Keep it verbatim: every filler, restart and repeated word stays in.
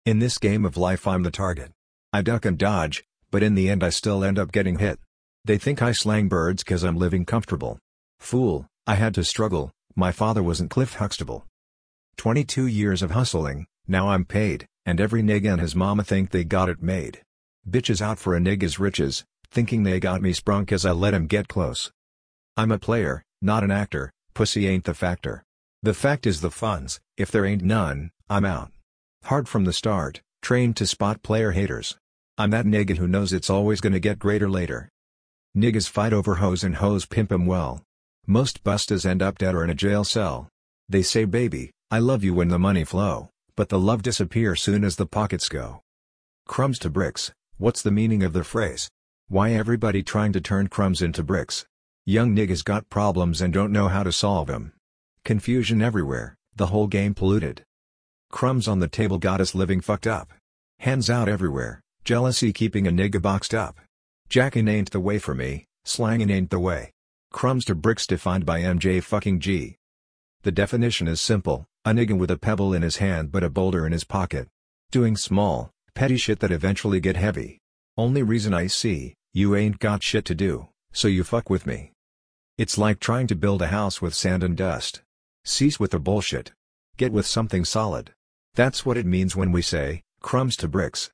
In this game of life I'm the target. I duck and dodge, but in the end I still end up getting hit. They think I slang birds cause I'm living comfortable. Fool, I had to struggle, my father wasn't Cliff Huxtable. twenty-two years of hustling, now I'm paid, and every nigga and his mama think they got it made. Bitches out for a nigga's riches, thinking they got me sprung cause I let him get close. I'm a player, not an actor, pussy ain't the factor. The fact is the funds, if there ain't none, I'm out. Hard from the start, trained to spot player haters. I'm that nigga who knows it's always gonna get greater later. Niggas fight over hoes and hoes pimp 'em well. Most bustas end up dead or in a jail cell. They say baby, I love you when the money flow, but the love disappear soon as the pockets go. Crumbs to bricks, what's the meaning of the phrase? Why everybody trying to turn crumbs into bricks? Young niggas got problems and don't know how to solve them. Confusion everywhere, the whole game polluted. Crumbs on the table got us living fucked up. Hands out everywhere, jealousy keeping a nigga boxed up. Jackin' ain't the way for me, slangin' ain't the way. Crumbs to bricks defined by M J fucking G. The definition is simple, a nigga with a pebble in his hand but a boulder in his pocket. Doing small, petty shit that eventually get heavy. Only reason I see, you ain't got shit to do, so you fuck with me. It's like trying to build a house with sand and dust. Cease with the bullshit. Get with something solid. That's what it means when we say, crumbs to bricks.